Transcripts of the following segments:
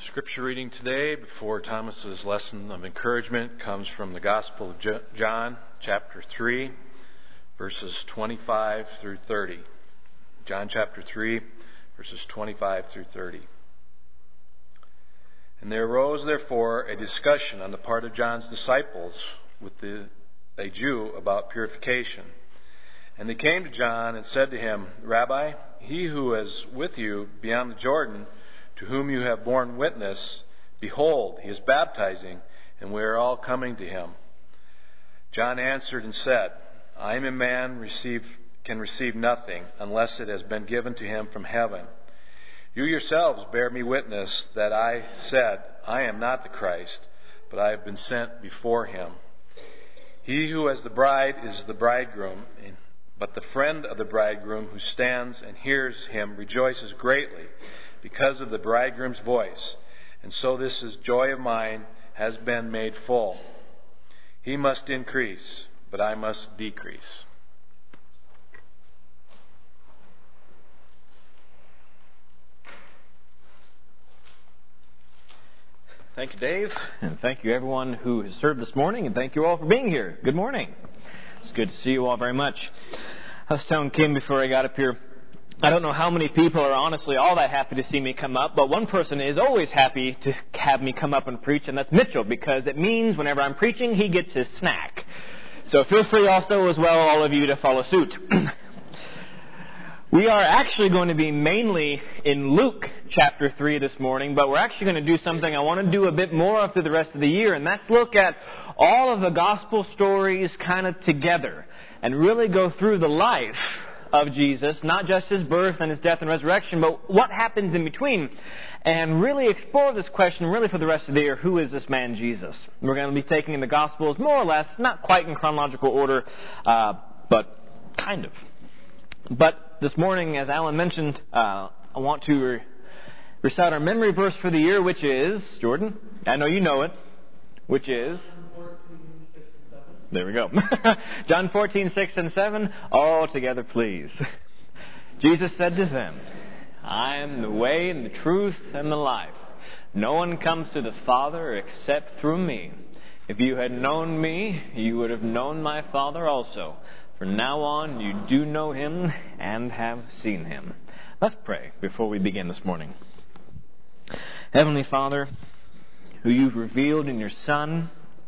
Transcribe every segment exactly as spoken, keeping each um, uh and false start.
Scripture reading today before Thomas's lesson of encouragement comes from the Gospel of John, chapter three, verses twenty-five through thirty. John chapter three, verses twenty-five through thirty. And there arose, therefore, a discussion on the part of John's disciples with the, a Jew about purification. And they came to John and said to him, Rabbi, he who is with you beyond the Jordan, to whom you have borne witness, behold, he is baptizing, and we are all coming to him. John answered and said, I am a man receive, can receive nothing unless it has been given to him from heaven. You yourselves bear me witness that I said, I am not the Christ, but I have been sent before him. He who has the bride is the bridegroom, but the friend of the bridegroom who stands and hears him rejoices greatly because of the bridegroom's voice. And so this is joy of mine has been made full. He must increase, but I must decrease. Thank you, Dave, and thank you everyone who has served this morning, and thank you all for being here. Good morning. It's good to see you all very much. I was telling Kim before I got up here, I don't know how many people are honestly all that happy to see me come up, but one person is always happy to have me come up and preach, and that's Mitchell, because it means whenever I'm preaching, he gets his snack. So feel free also as well, all of you, to follow suit. We are actually going to be mainly in Luke chapter three this morning, but we're actually going to do something I want to do a bit more of through the rest of the year, and that's look at all of the gospel stories kind of together and really go through the life of Jesus, not just his birth and his death and resurrection, but what happens in between, and really explore this question really for the rest of the year, who is this man Jesus? We're going to be taking in the Gospels more or less, not quite in chronological order, uh, but kind of. But this morning, as Alan mentioned, uh, I want to re- recite our memory verse for the year, which is, Jordan, I know you know it, which is... There we go. John fourteen, six and seven. All together, please. Jesus said to them, I am the way and the truth and the life. No one comes to the Father except through me. If you had known me, you would have known my Father also. From now on, you do know him and have seen him. Let's pray before we begin this morning. Heavenly Father, who you've revealed in your Son,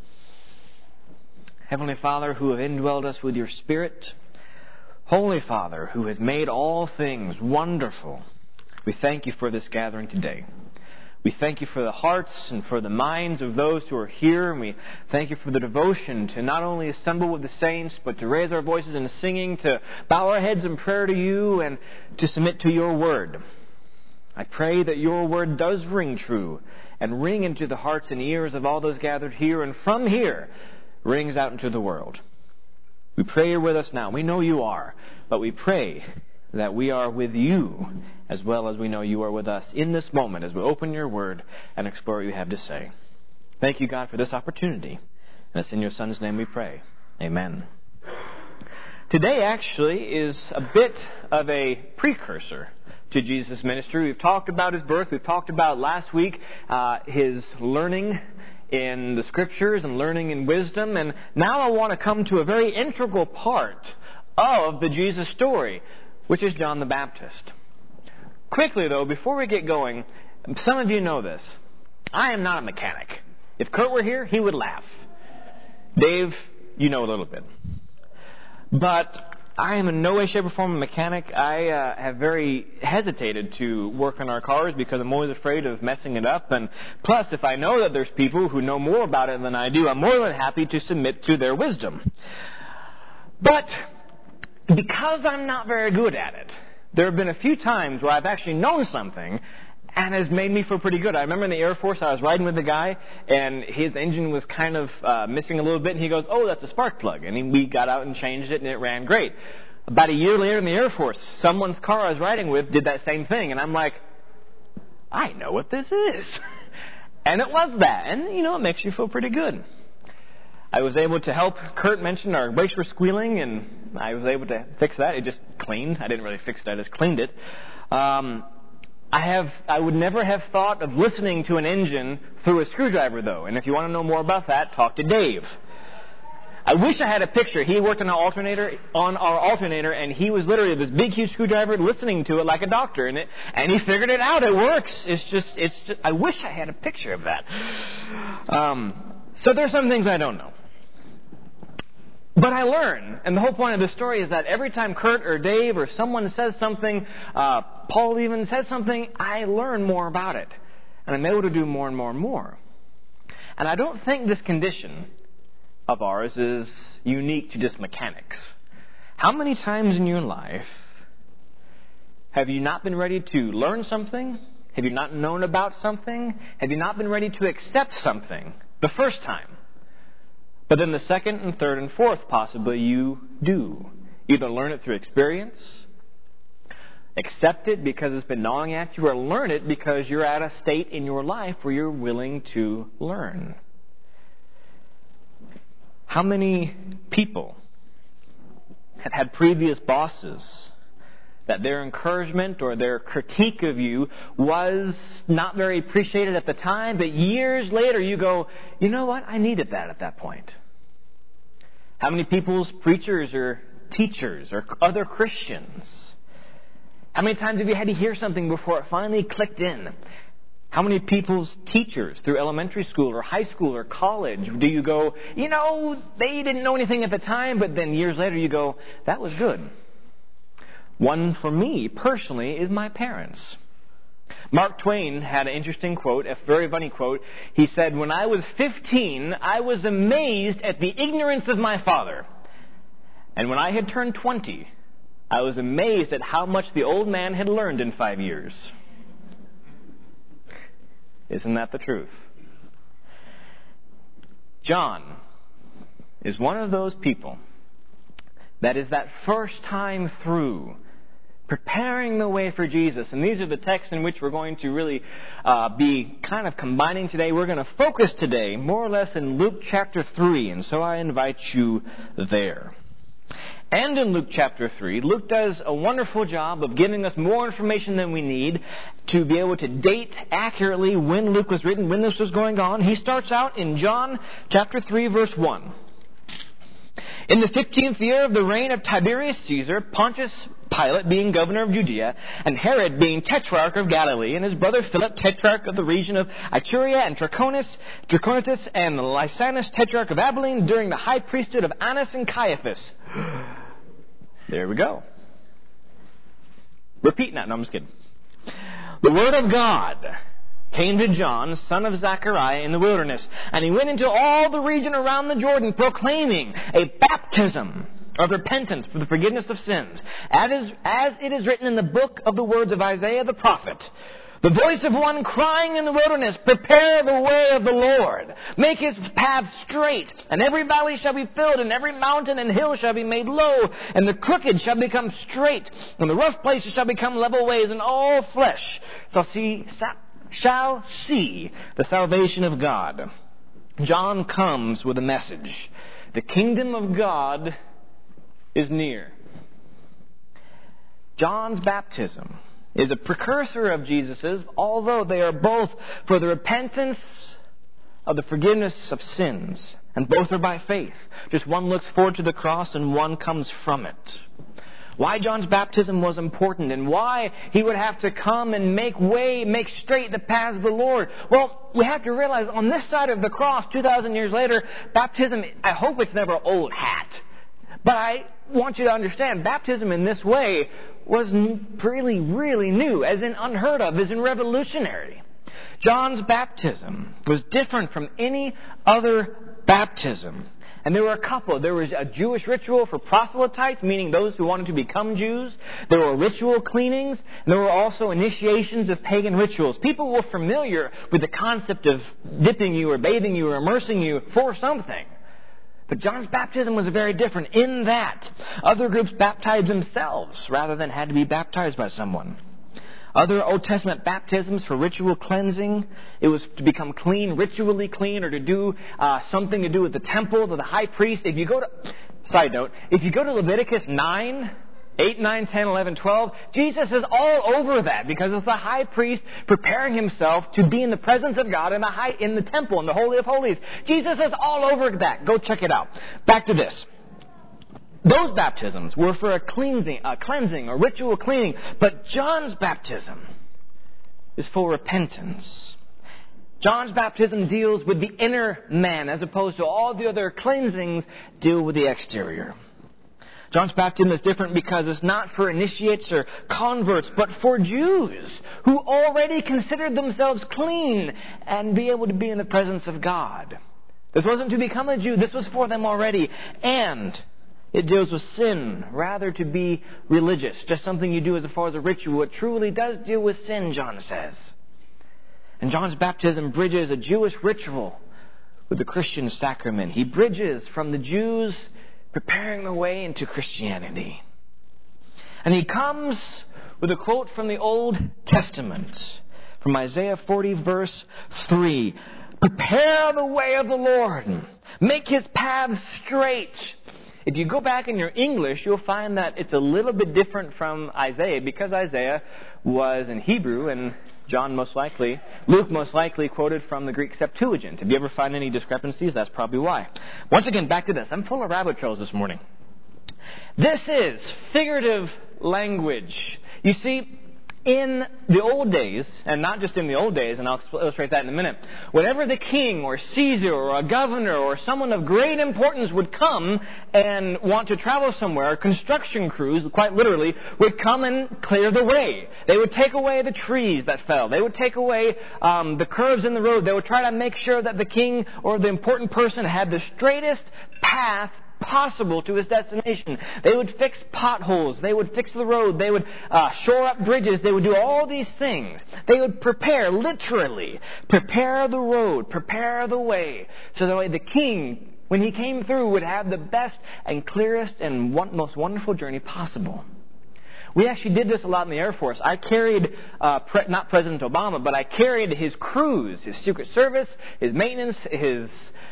Heavenly Father, who have indwelled us with your Spirit, Holy Father, who has made all things wonderful, we thank you for this gathering today. We thank you for the hearts and for the minds of those who are here, and we thank you for the devotion to not only assemble with the saints, but to raise our voices in singing, to bow our heads in prayer to you, and to submit to your word. I pray that your word does ring true, and ring into the hearts and ears of all those gathered here, and from here, rings out into the world. We pray you're with us now. We know you are, but we pray that we are with you as well as we know you are with us in this moment as we open your word and explore what you have to say. Thank you, God, for this opportunity. And it's in your Son's name we pray. Amen. Today actually is a bit of a precursor to Jesus' ministry. We've talked about his birth. We've talked about last week uh, his learning in the Scriptures and learning in wisdom. And now I want to come to a very integral part of the Jesus story, which is John the Baptist. Quickly, though, before we get going, some of you know this. I am not a mechanic. If Kurt were here, he would laugh. Dave, you know a little bit. But I am in no way, shape, or form a mechanic. I uh, have very hesitated to work on our cars because I'm always afraid of messing it up. And plus, if I know that there's people who know more about it than I do, I'm more than happy to submit to their wisdom. But because I'm not very good at it, there have been a few times where I've actually known something and has made me feel pretty good. I remember in the Air Force, I was riding with a guy, and his engine was kind of uh, missing a little bit, and he goes, oh, that's a spark plug. And he, we got out and changed it, and it ran great. About a year later in the Air Force, someone's car I was riding with did that same thing, and I'm like, I know what this is. And it was that. And, you know, it makes you feel pretty good. I was able to help. Kurt mentioned our brakes were squealing, and I was able to fix that. It just cleaned. I didn't really fix it. I just cleaned it. Um... I have, I would never have thought of listening to an engine through a screwdriver, though. And if you want to know more about that, talk to Dave. I wish I had a picture. He worked on our alternator, on our alternator, and he was literally this big, huge screwdriver listening to it like a doctor, and it, and he figured it out. It works. It's just, it's just. I wish I had a picture of that. Um, so there's some things I don't know, but I learn. And the whole point of the story is that every time Kurt or Dave or someone says something, uh, Paul even says something, I learn more about it, and I'm able to do more and more and more. And I don't think this condition of ours is unique to just mechanics. How many times in your life have you not been ready to learn something? Have you not known about something? Have you not been ready to accept something the first time? But then the second and third and fourth, possibly, you do. Either learn it through experience, accept it because it's been gnawing at you, or learn it because you're at a state in your life where you're willing to learn. How many people have had previous bosses that their encouragement or their critique of you was not very appreciated at the time, but years later you go, you know what, I needed that at that point? How many people's preachers or teachers or other Christians? How many times have you had to hear something before it finally clicked in? How many people's teachers through elementary school or high school or college do you go, you know, they didn't know anything at the time, but then years later you go, that was good. One for me, personally, is my parents. Mark Twain had an interesting quote, a very funny quote. He said, when I was fifteen, I was amazed at the ignorance of my father. And when I had turned twenty, I was amazed at how much the old man had learned in five years. Isn't that the truth? John is one of those people that is that first time through preparing the way for Jesus. And these are the texts in which we're going to really uh, be kind of combining today. We're going to focus today more or less in Luke chapter three. And so I invite you there. And in Luke chapter three, Luke does a wonderful job of giving us more information than we need to be able to date accurately when Luke was written, when this was going on. He starts out in John chapter three, verse one. In the fifteenth year of the reign of Tiberius Caesar, Pontius Pilate being governor of Judea, and Herod being tetrarch of Galilee, and his brother Philip, tetrarch of the region of Iturea, and Trachonitis, Trachonitis and Lysanus, tetrarch of Abilene, during the high priesthood of Annas and Caiaphas. There we go. Repeating that. No, I'm just kidding. The word of God came to John, son of Zechariah, in the wilderness, and he went into all the region around the Jordan, proclaiming a baptism of repentance for the forgiveness of sins, as is, as it is written in the book of the words of Isaiah the prophet. The voice of one crying in the wilderness, prepare the way of the Lord. Make his path straight, and every valley shall be filled, and every mountain and hill shall be made low, and the crooked shall become straight, and the rough places shall become level ways, and all flesh shall see, shall see the salvation of God. John comes with a message. The kingdom of God is near. John's baptism is a precursor of Jesus's, although they are both for the repentance of the forgiveness of sins. And both are by faith. Just one looks forward to the cross and one comes from it. Why John's baptism was important and why he would have to come and make way, make straight the paths of the Lord. Well, we have to realize on this side of the cross, two thousand years later, baptism, I hope it's never old hat. But I want you to understand, baptism in this way was really, really new, as in unheard of, as in revolutionary. John's baptism was different from any other baptism. And there were a couple. There was a Jewish ritual for proselytes, meaning those who wanted to become Jews. There were ritual cleanings. And there were also initiations of pagan rituals. People were familiar with the concept of dipping you or bathing you or immersing you for something. But John's baptism was very different in that other groups baptized themselves rather than had to be baptized by someone. Other Old Testament baptisms for ritual cleansing, it was to become clean, ritually clean, or to do uh, something to do with the temple, or the high priest. If you go to, side note, if you go to Leviticus nine, eight, nine, ten, eleven, twelve. Jesus is all over that because it's the high priest preparing himself to be in the presence of God in the high, in the temple, in the Holy of Holies. Jesus is all over that. Go check it out. Back to this. Those baptisms were for a cleansing, a cleansing, a ritual cleaning. But John's baptism is for repentance. John's baptism deals with the inner man as opposed to all the other cleansings deal with the exterior. John's baptism is different because it's not for initiates or converts, but for Jews who already considered themselves clean and be able to be in the presence of God. This wasn't to become a Jew. This was for them already. And it deals with sin, rather to be religious. Just something you do as far as a ritual. It truly does deal with sin, John says. And John's baptism bridges a Jewish ritual with the Christian sacrament. He bridges from the Jews preparing the way into Christianity. And he comes with a quote from the Old Testament, from Isaiah forty, verse three. Prepare the way of the Lord. Make his paths straight. If you go back in your English, you'll find that it's a little bit different from Isaiah because Isaiah was in Hebrew and John most likely, Luke most likely quoted from the Greek Septuagint. If you ever find any discrepancies, that's probably why. Once again, back to this. I'm full of rabbit trails this morning. This is figurative language. You see, in the old days, and not just in the old days, and I'll illustrate that in a minute, whenever the king or Caesar or a governor or someone of great importance would come and want to travel somewhere, construction crews, quite literally, would come and clear the way. They would take away the trees that fell. They would take away um, the curves in the road. They would try to make sure that the king or the important person had the straightest path possible to his destination. They would fix potholes. They would fix the road. They would uh, shore up bridges. They would do all these things. They would prepare, literally, prepare the road, prepare the way, so that way the king, when he came through, would have the best and clearest and one, most wonderful journey possible. We actually did this a lot in the Air Force. I carried, uh, pre- not President Obama, but I carried his crews, his Secret Service, his maintenance, his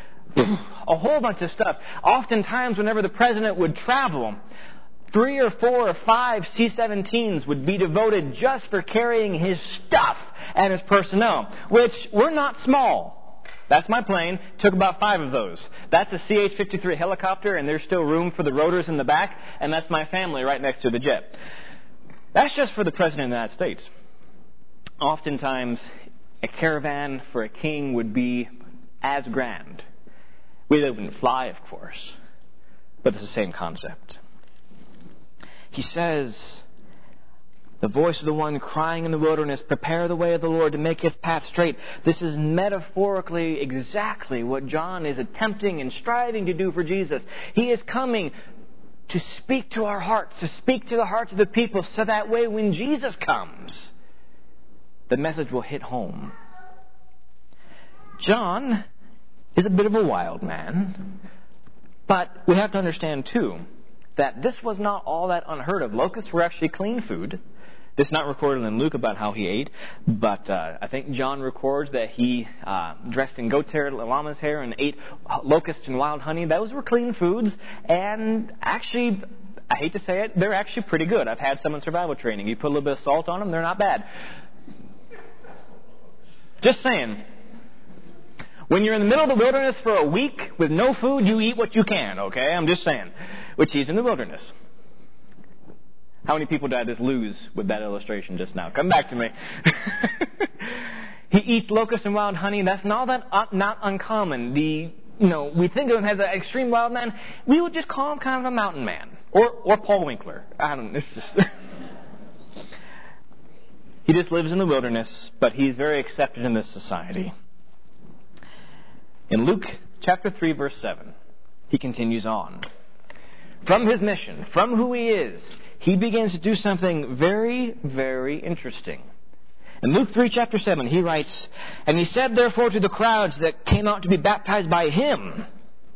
a whole bunch of stuff. Oftentimes, whenever the president would travel, three or four or five C seventeens would be devoted just for carrying his stuff and his personnel, which were not small. That's my plane. Took about five of those. That's a C H fifty-three helicopter, and there's still room for the rotors in the back, and that's my family right next to the jet. That's just for the President of the United States. Oftentimes, a caravan for a king would be as grand. We wouldn't fly, of course, but it's the same concept. He says, the voice of the one crying in the wilderness, prepare the way of the Lord to make his path straight. This is metaphorically exactly what John is attempting and striving to do for Jesus. He is coming to speak to our hearts, to speak to the hearts of the people, so that way when Jesus comes, the message will hit home. John is a bit of a wild man, but we have to understand too that this was not all that unheard of. Locusts were actually clean food. This is not recorded in Luke about how he ate, but uh, I think John records that he uh, dressed in goat's hair, llama's hair, and ate locusts and wild honey. Those were clean foods, and actually, I hate to say it, they're actually pretty good. I've had some in survival training. You put a little bit of salt on them, they're not bad. Just saying. When you're in the middle of the wilderness for a week with no food, you eat what you can, okay? I'm just saying. Which he's in the wilderness. How many people did I just lose with that illustration just now? Come back to me. He eats locusts and wild honey. That's not that uh, not uncommon. The you know we think of him as an extreme wild man. We would just call him kind of a mountain man, or or Paul Winkler. I don't know. It's just he just lives in the wilderness, but he's very accepted in this society. In Luke chapter three, verse seven, he continues on. From his mission, from who he is, he begins to do something very, very interesting. In Luke three, chapter seven, he writes, and he said therefore to the crowds that came out to be baptized by him,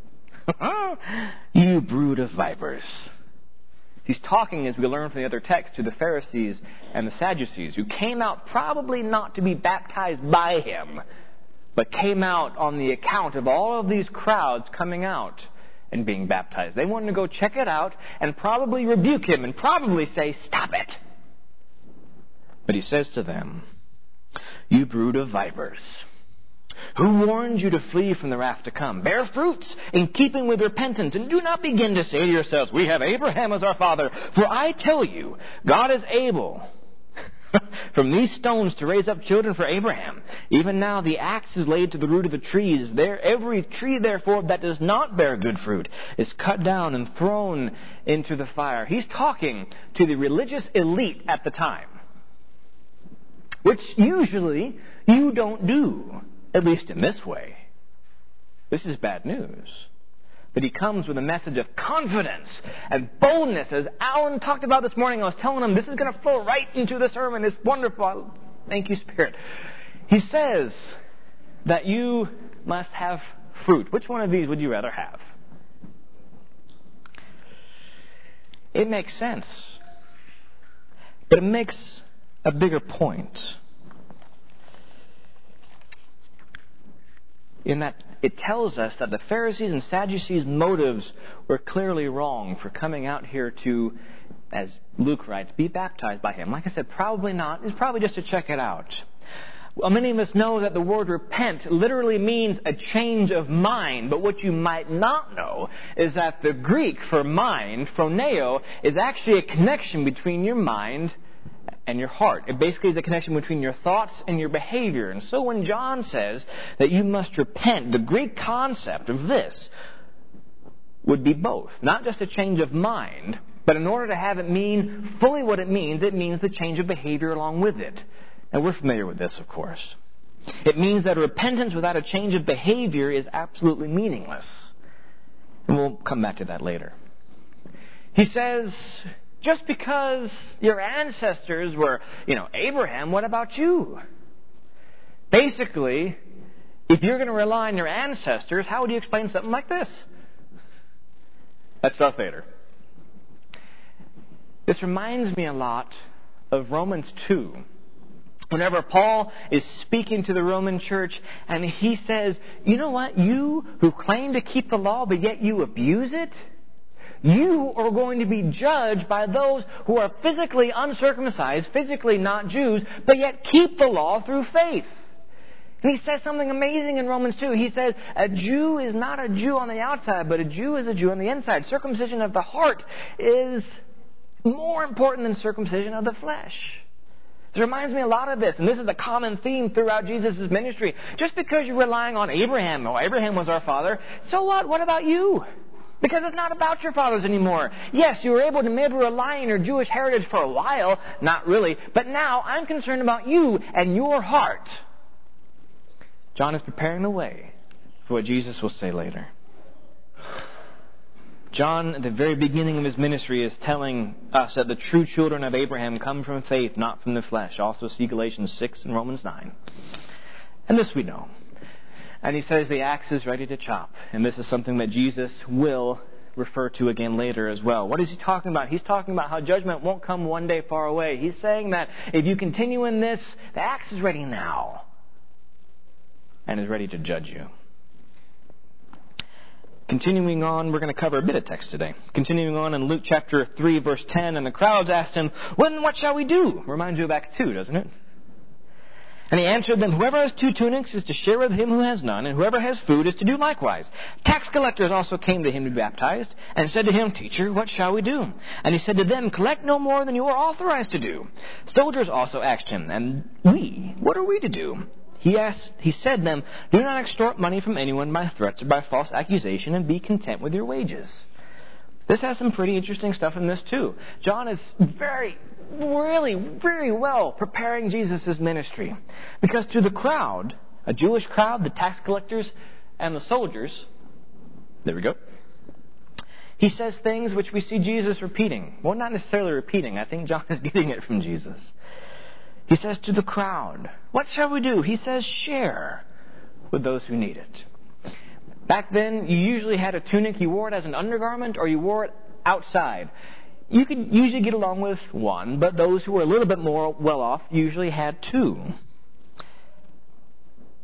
you brood of vipers. He's talking, as we learn from the other text, to the Pharisees and the Sadducees, who came out probably not to be baptized by him, but came out on the account of all of these crowds coming out in being baptized. They wanted to go check it out and probably rebuke him and probably say, "Stop it." But he says to them, "You brood of vipers, who warned you to flee from the wrath to come? Bear fruits in keeping with repentance, and do not begin to say to yourselves, 'We have Abraham as our father.' For I tell you, God is able from these stones to raise up children for Abraham. Even now the axe is laid to the root of the trees. There, every tree, therefore, that does not bear good fruit is cut down and thrown into the fire." He's talking to the religious elite at the time, which usually you don't do, at least in this way. This is bad news. But he comes with a message of confidence and boldness. As Alan talked about this morning, I was telling him this is going to flow right into the sermon. It's wonderful. Thank you, Spirit. He says that you must have fruit. Which one of these would you rather have? It makes sense. But it makes a bigger point. In that it tells us that the Pharisees and Sadducees' motives were clearly wrong for coming out here to, as Luke writes, be baptized by him. Like I said, probably not. It's probably just to check it out. Well, many of us know that the word repent literally means a change of mind. But what you might not know is that the Greek for mind, phroneo, is actually a connection between your mind and your heart. It basically is a connection between your thoughts and your behavior. And so when John says that you must repent, the Greek concept of this would be both. Not just a change of mind, but in order to have it mean fully what it means, it means the change of behavior along with it. And we're familiar with this, of course. It means that repentance without a change of behavior is absolutely meaningless. And we'll come back to that later. He says, just because your ancestors were, you know, Abraham, what about you? Basically, if you're going to rely on your ancestors, how would you explain something like this? That's Darth Vader. This reminds me a lot of Romans two. Whenever Paul is speaking to the Roman church and he says, you know what, you who claim to keep the law but yet you abuse it, you are going to be judged by those who are physically uncircumcised, physically not Jews, but yet keep the law through faith. And he says something amazing in Romans two. He says, a Jew is not a Jew on the outside, but a Jew is a Jew on the inside. Circumcision of the heart is more important than circumcision of the flesh. It reminds me a lot of this, and this is a common theme throughout Jesus' ministry. Just because you're relying on Abraham, oh, Abraham was our father, so what? What about you? Because it's not about your fathers anymore. Yes, you were able to maybe rely on your Jewish heritage for a while. Not really. But now I'm concerned about you and your heart. John is preparing the way for what Jesus will say later. John, at the very beginning of his ministry, is telling us that the true children of Abraham come from faith, not from the flesh. Also see Galatians six and Romans nine. And this we know. And he says the axe is ready to chop. And this is something that Jesus will refer to again later as well. What is he talking about? He's talking about how judgment won't come one day far away. He's saying that if you continue in this, the axe is ready now and is ready to judge you. Continuing on, we're going to cover a bit of text today. Continuing on in Luke chapter three, verse ten, and the crowds asked him, well, then what shall we do? Reminds you of Acts two, doesn't it? And he answered them, whoever has two tunics is to share with him who has none, and whoever has food is to do likewise. Tax collectors also came to him to be baptized, and said to him, Teacher, what shall we do? And he said to them, collect no more than you are authorized to do. Soldiers also asked him, and we, what are we to do? He asked, he said to them, do not extort money from anyone by threats or by false accusation, and be content with your wages. This has some pretty interesting stuff in this too. John is very, really, very well preparing Jesus' ministry. Because to the crowd, a Jewish crowd, the tax collectors and the soldiers, there we go, he says things which we see Jesus repeating. Well, not necessarily repeating. I think John is getting it from Jesus. He says to the crowd, what shall we do? He says, share with those who need it. Back then, you usually had a tunic. You wore it as an undergarment or you wore it outside. You could usually get along with one, but those who were a little bit more well off usually had two.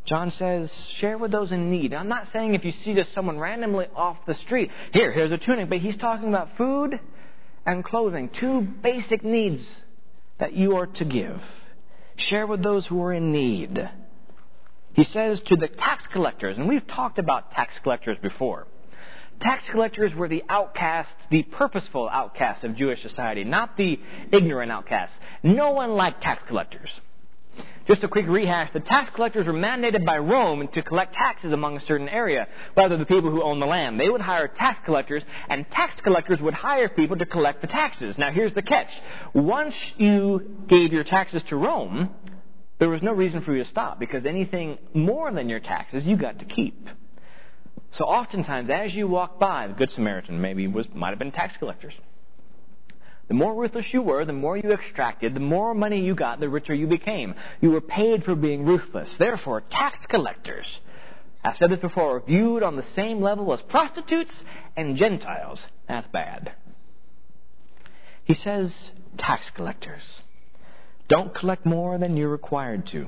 John says, share with those in need. I'm not saying if you see just someone randomly off the street, here, here's a tunic, but he's talking about food and clothing, two basic needs that you are to give. Share with those who are in need. He says to the tax collectors, and we've talked about tax collectors before. Tax collectors were the outcasts, the purposeful outcasts of Jewish society, not the ignorant outcasts. No one liked tax collectors. Just a quick rehash, the tax collectors were mandated by Rome to collect taxes among a certain area, rather the people who owned the land. They would hire tax collectors, and tax collectors would hire people to collect the taxes. Now here's the catch. Once you gave your taxes to Rome, there was no reason for you to stop, because anything more than your taxes you got to keep. So oftentimes, as you walk by, the Good Samaritan maybe was might have been tax collectors. The more ruthless you were, the more you extracted, the more money you got, the richer you became. You were paid for being ruthless. Therefore, tax collectors, I've said this before, are viewed on the same level as prostitutes and Gentiles. That's bad. He says, tax collectors, don't collect more than you're required to.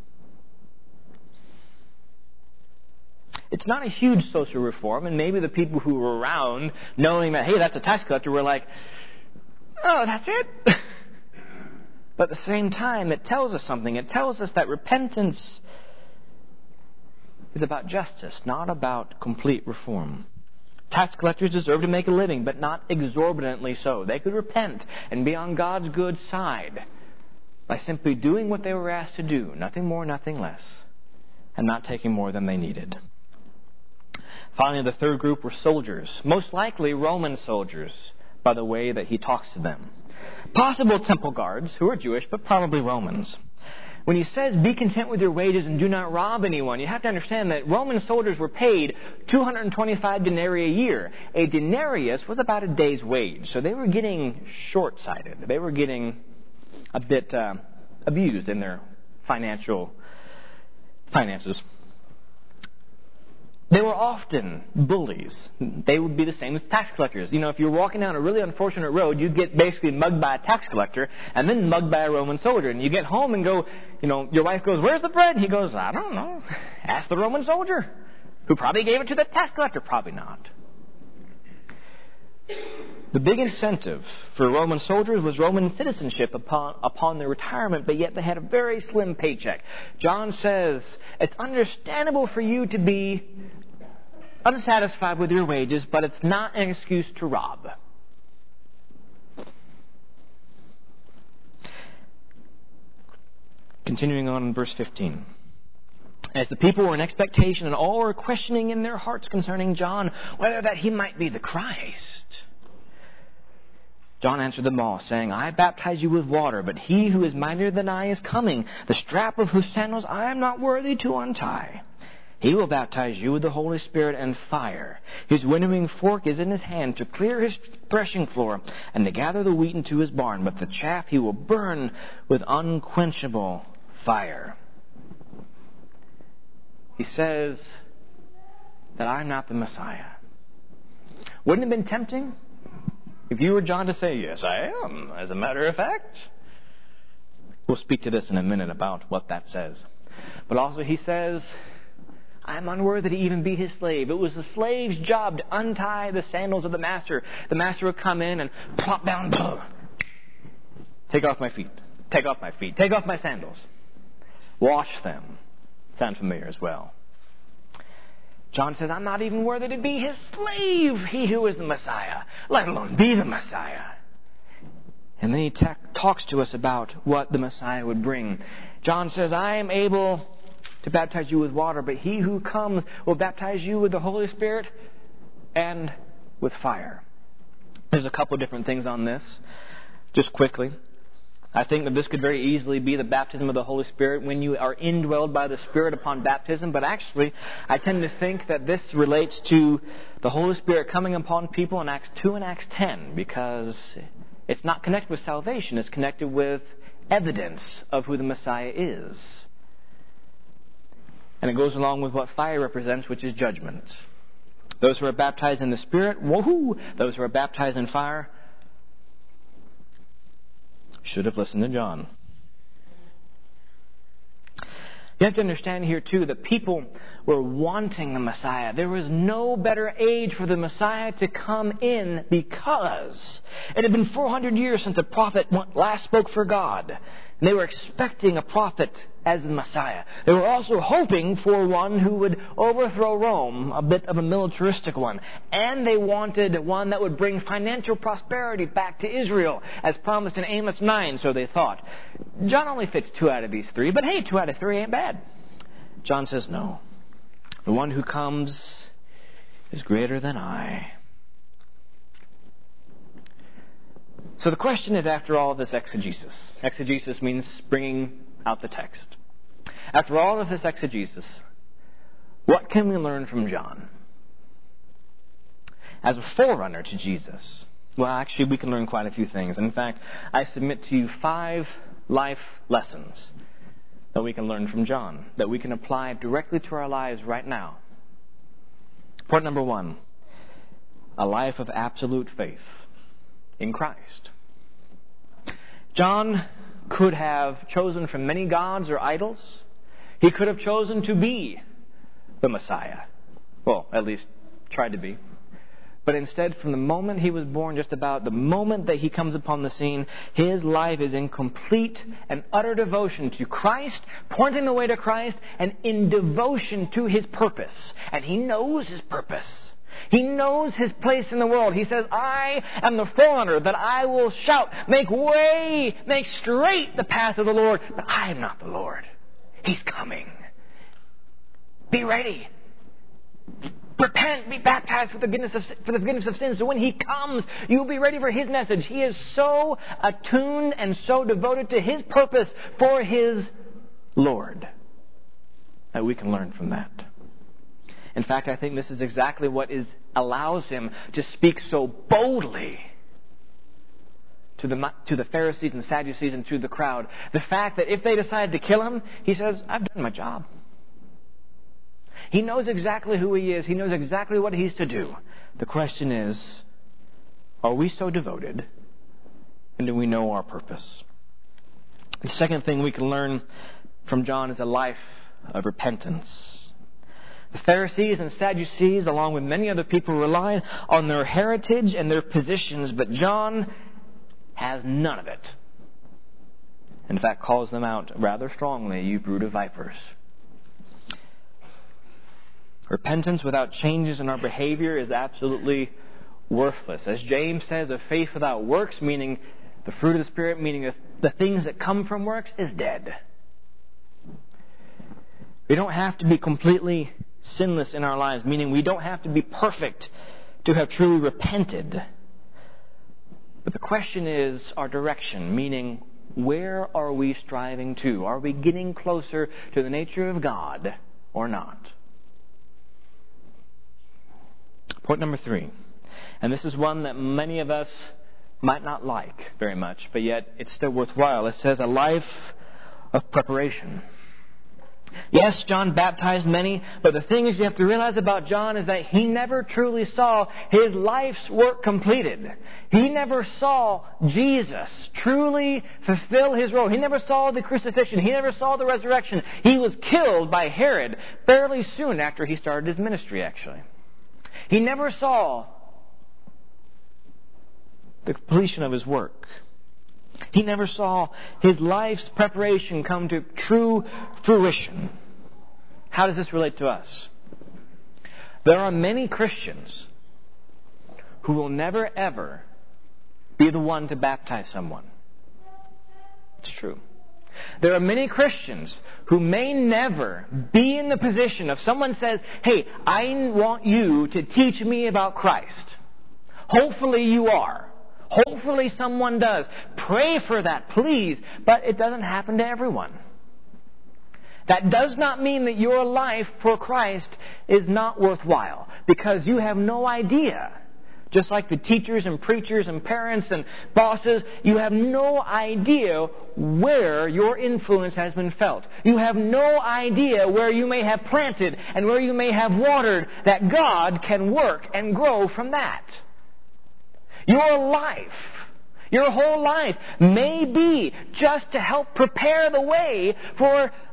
It's not a huge social reform, and maybe the people who were around, knowing that, hey, that's a tax collector, were like, oh, that's it? But at the same time, it tells us something. It tells us that repentance is about justice, not about complete reform. Tax collectors deserve to make a living, but not exorbitantly so. They could repent and be on God's good side by simply doing what they were asked to do, nothing more, nothing less, and not taking more than they needed. Finally, the third group were soldiers, most likely Roman soldiers, by the way that he talks to them. Possible temple guards, who are Jewish, but probably Romans. When he says, be content with your wages and do not rob anyone, you have to understand that Roman soldiers were paid two hundred twenty-five denarii a year. A denarius was about a day's wage, so they were getting short-sighted. They were getting a bit uh, abused in their financial finances. They were often bullies. They would be the same as tax collectors. You know, if you're walking down a really unfortunate road, you'd get basically mugged by a tax collector and then mugged by a Roman soldier. And you get home and go, you know, your wife goes, where's the bread? He goes, I don't know. Ask the Roman soldier, who probably gave it to the tax collector. Probably not. The big incentive for Roman soldiers was Roman citizenship upon, upon their retirement, but yet they had a very slim paycheck. John says, it's understandable for you to be unsatisfied with your wages, but it's not an excuse to rob. Continuing on in verse fifteen. As the people were in expectation and all were questioning in their hearts concerning John, whether that he might be the Christ, John answered them all, saying, I baptize you with water, but he who is mightier than I is coming, the strap of whose sandals I am not worthy to untie. He will baptize you with the Holy Spirit and fire. His winnowing fork is in his hand to clear his threshing floor and to gather the wheat into his barn, but the chaff he will burn with unquenchable fire. He says that I'm not the Messiah. Wouldn't it have been tempting if you were John to say, yes, I am, as a matter of fact? We'll speak to this in a minute about what that says. But also he says, I'm unworthy to even be his slave. It was the slave's job to untie the sandals of the master. The master would come in and plop down. Take off my feet. Take off my feet. Take off my sandals. Wash them. Sound familiar as well. John says, I'm not even worthy to be his slave, he who is the Messiah, let alone be the Messiah. And then he ta- talks to us about what the Messiah would bring. John says, I am able to baptize you with water, but he who comes will baptize you with the Holy Spirit and with fire. There's a couple of different things on this. Just quickly, I think that this could very easily be the baptism of the Holy Spirit when you are indwelled by the Spirit upon baptism. But actually, I tend to think that this relates to the Holy Spirit coming upon people in Acts two and Acts ten, because it's not connected with salvation. It's connected with evidence of who the Messiah is. And it goes along with what fire represents, which is judgment. Those who are baptized in the Spirit, woohoo! Those who are baptized in fire should have listened to John. You have to understand here, too, that people were wanting the Messiah. There was no better age for the Messiah to come in because it had been four hundred years since a prophet last spoke for God. And they were expecting a prophet as the Messiah. They were also hoping for one who would overthrow Rome, a bit of a militaristic one. And they wanted one that would bring financial prosperity back to Israel, as promised in Amos nine, so they thought. John only fits two out of these three, but hey, two out of three ain't bad. John says, no. The one who comes is greater than I. So the question is, after all of this exegesis, exegesis means bringing out the text. After all of this exegesis, what can we learn from John? As a forerunner to Jesus, well, actually, we can learn quite a few things. In fact, I submit to you five life lessons that we can learn from John, that we can apply directly to our lives right now. Point number one, a life of absolute faith in Christ. John could have chosen from many gods or idols. He could have chosen to be the Messiah. Well, at least tried to be. But instead, from the moment he was born, just about the moment that he comes upon the scene, his life is in complete and utter devotion to Christ, pointing the way to Christ, and in devotion to His purpose. And he knows His purpose. He knows His place in the world. He says, I am the forerunner, that I will shout, make way, make straight the path of the Lord. But I am not the Lord. He's coming. Be ready. Repent, be baptized for the forgiveness of, for the forgiveness of sins. So when He comes, you'll be ready for His message. He is so attuned and so devoted to His purpose for His Lord that we can learn from that. In fact, I think this is exactly what is allows Him to speak so boldly to the, to the Pharisees and Sadducees and to the crowd. The fact that if they decide to kill Him, He says, I've done my job. He knows exactly who He is. He knows exactly what He's to do. The question is, are we so devoted? And do we know our purpose? The second thing we can learn from John is a life of repentance. The Pharisees and Sadducees, along with many other people, relied on their heritage and their positions, but John has none of it. In fact, calls them out rather strongly, you brood of vipers. Repentance without changes in our behavior is absolutely worthless. As James says, a faith without works, meaning the fruit of the Spirit, meaning the things that come from works, is dead. We don't have to be completely sinless in our lives, meaning we don't have to be perfect to have truly repented. But the question is our direction, meaning where are we striving to? Are we getting closer to the nature of God or not? Point number three, and this is one that many of us might not like very much, but yet it's still worthwhile. It says a life of preparation. Yes, John baptized many, but the thing is you have to realize about John is that he never truly saw his life's work completed. He never saw Jesus truly fulfill His role. He never saw the crucifixion. He never saw the resurrection. He was killed by Herod fairly soon after he started his ministry, actually. He never saw the completion of his work. He never saw his life's preparation come to true fruition. How does this relate to us? There are many Christians who will never ever be the one to baptize someone. It's true. There are many Christians who may never be in the position of someone says, hey, I want you to teach me about Christ. Hopefully you are. Hopefully someone does. Pray for that, please. But it doesn't happen to everyone. That does not mean that your life for Christ is not worthwhile, because you have no idea. Just like the teachers and preachers and parents and bosses, you have no idea where your influence has been felt. You have no idea where you may have planted and where you may have watered, that God can work and grow from that. Your life, your whole life, may be just to help prepare the way for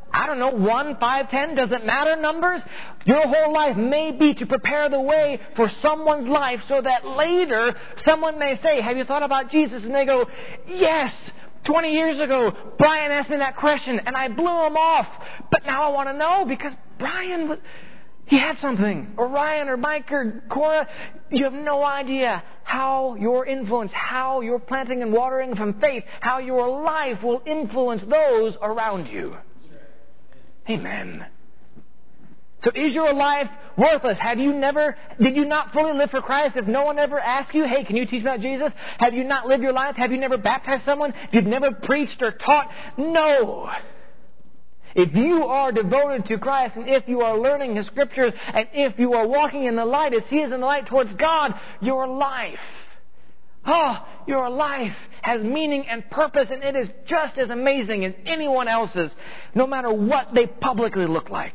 I don't know, one, five, ten, doesn't matter numbers. Your whole life may be to prepare the way for someone's life so that later someone may say, have you thought about Jesus? And they go, yes, twenty years ago, Brian asked me that question and I blew him off. But now I want to know because Brian was... He had something. Or Ryan or Mike or Cora. You have no idea how your influence, how your planting and watering from faith, how your life will influence those around you. Amen. So is your life worthless? Have you never, did you not fully live for Christ? If no one ever asked you, hey, can you teach about Jesus? Have you not lived your life? Have you never baptized someone? If you've never preached or taught? No. If you are devoted to Christ, and if you are learning His Scriptures, and if you are walking in the light as He is in the light towards God, your life, oh, your life has meaning and purpose, and it is just as amazing as anyone else's, no matter what they publicly look like.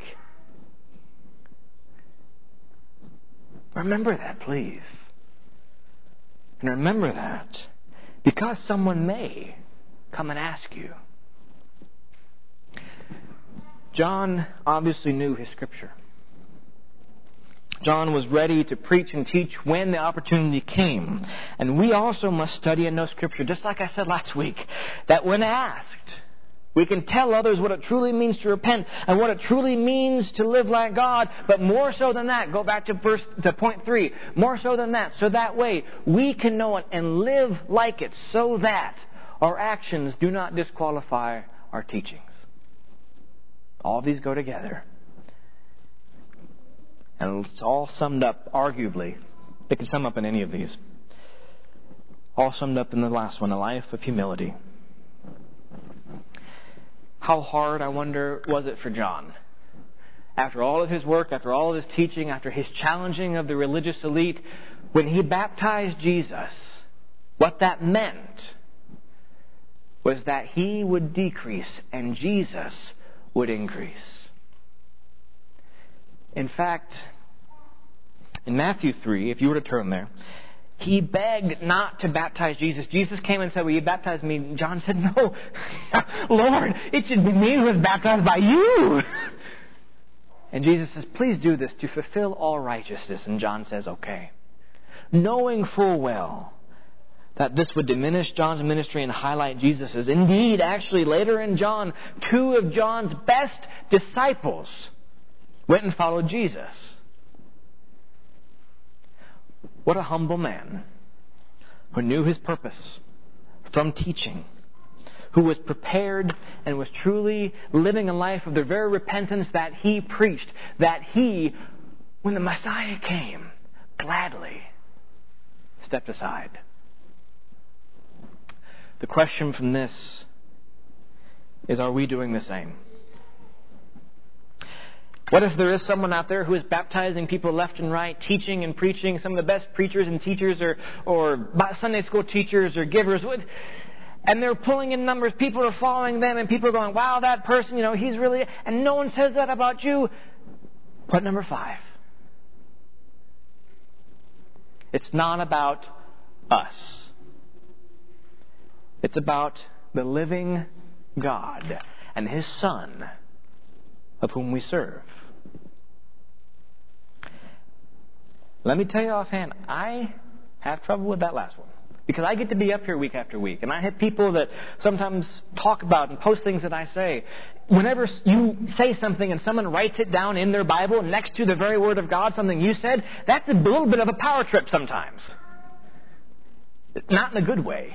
Remember that, please. And remember that because someone may come and ask you. John obviously knew his Scripture. John was ready to preach and teach when the opportunity came. And we also must study and know Scripture, just like I said last week, that when asked, we can tell others what it truly means to repent and what it truly means to live like God. But more so than that, go back to verse to point three, more so than that, so that way we can know it and live like it so that our actions do not disqualify our teachings. All of these go together. And it's all summed up, arguably. They can sum up in any of these. All summed up in the last one, a life of humility. How hard, I wonder, was it for John? After all of his work, after all of his teaching, after his challenging of the religious elite, when he baptized Jesus, what that meant was that he would decrease and Jesus would increase. In fact, in Matthew three, if you were to turn there, he begged not to baptize Jesus. Jesus came and said, will you baptize me? John said, no, Lord, it should be me who is baptized by you. And Jesus says, please do this to fulfill all righteousness. And John says, okay. Knowing full well that this would diminish John's ministry and highlight Jesus's. Indeed, actually, later in John, two of John's best disciples went and followed Jesus. What a humble man who knew his purpose from teaching, who was prepared and was truly living a life of the very repentance that he preached, that he, when the Messiah came, gladly stepped aside. The question from this is, are we doing the same? What if there is someone out there who is baptizing people left and right, teaching and preaching, some of the best preachers and teachers or, or Sunday school teachers or givers, and they're pulling in numbers, people are following them, and people are going, wow, that person, you know, he's really, and no one says that about you. Point number five. It's not about us. It's about the living God and His Son, of whom we serve. Let me tell you offhand, I have trouble with that last one. Because I get to be up here week after week. And I have people that sometimes talk about and post things that I say. Whenever you say something and someone writes it down in their Bible next to the very Word of God, something you said, that's a little bit of a power trip sometimes. Not in a good way.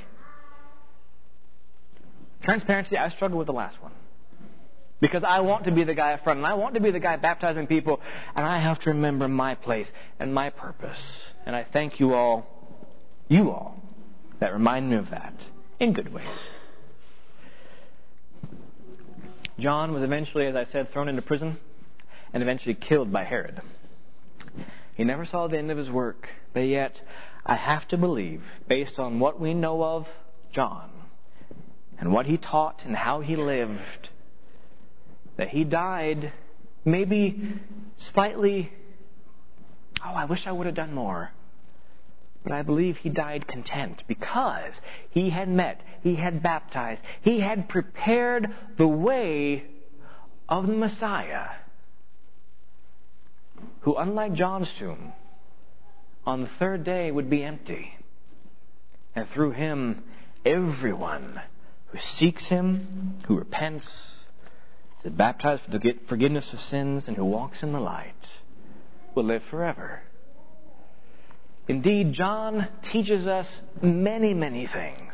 Transparency, I struggle with the last one. Because I want to be the guy up front, and I want to be the guy baptizing people, and I have to remember my place and my purpose. And I thank you all, you all, that remind me of that in good ways. John was eventually, as I said, thrown into prison and eventually killed by Herod. He never saw the end of his work, but yet I have to believe, based on what we know of John and what he taught and how he lived, that he died maybe slightly, oh, I wish I would have done more. But I believe he died content because he had met, he had baptized, he had prepared the way of the Messiah, who, unlike John's tomb, on the third day would be empty. And through him, everyone who seeks him, who repents, is baptized for the forgiveness of sins, and who walks in the light, will live forever. Indeed, John teaches us many, many things.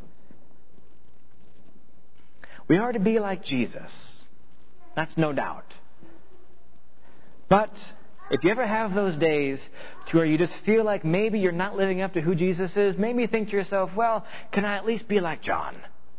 We are to be like Jesus. That's no doubt. But if you ever have those days to where you just feel like maybe you're not living up to who Jesus is, maybe think to yourself, well, can I at least be like John?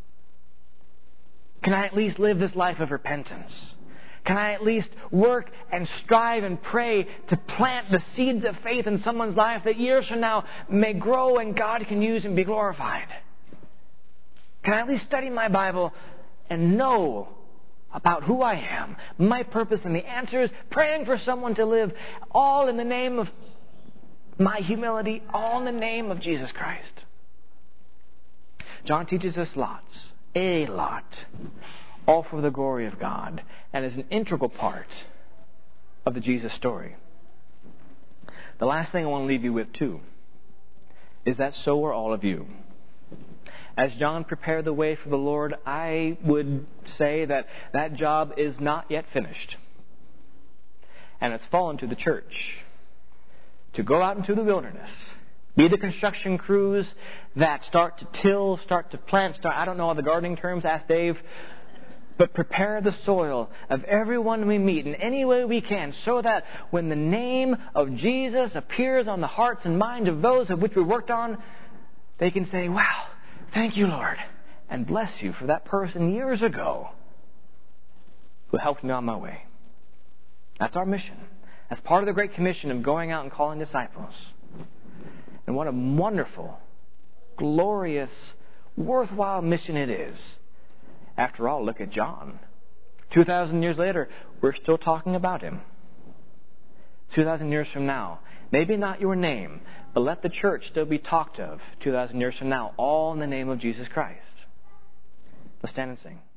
Can I at least live this life of repentance? Can I at least work and strive and pray to plant the seeds of faith in someone's life that years from now may grow and God can use and be glorified? Can I at least study my Bible and know about who I am, my purpose and the answers, praying for someone to live, all in the name of my humility, all in the name of Jesus Christ? John teaches us lots, a lot, all for the glory of God, and is an integral part of the Jesus story. The last thing I want to leave you with, too, is that so are all of you. As John prepared the way for the Lord, I would say that that job is not yet finished. And it's fallen to the church to go out into the wilderness, be the construction crews that start to till, start to plant, start, I don't know all the gardening terms, ask Dave, but prepare the soil of everyone we meet in any way we can, so that when the name of Jesus appears on the hearts and minds of those of which we worked on, they can say, wow, thank you, Lord, and bless you for that person years ago who helped me on my way. That's our mission. That's part of the Great Commission of going out and calling disciples. And what a wonderful, glorious, worthwhile mission it is. After all, look at John. Two thousand years later, we're still talking about him. Two thousand years from now, maybe not your name, but let the church still be talked of two thousand years from now, all in the name of Jesus Christ. Let's stand and sing.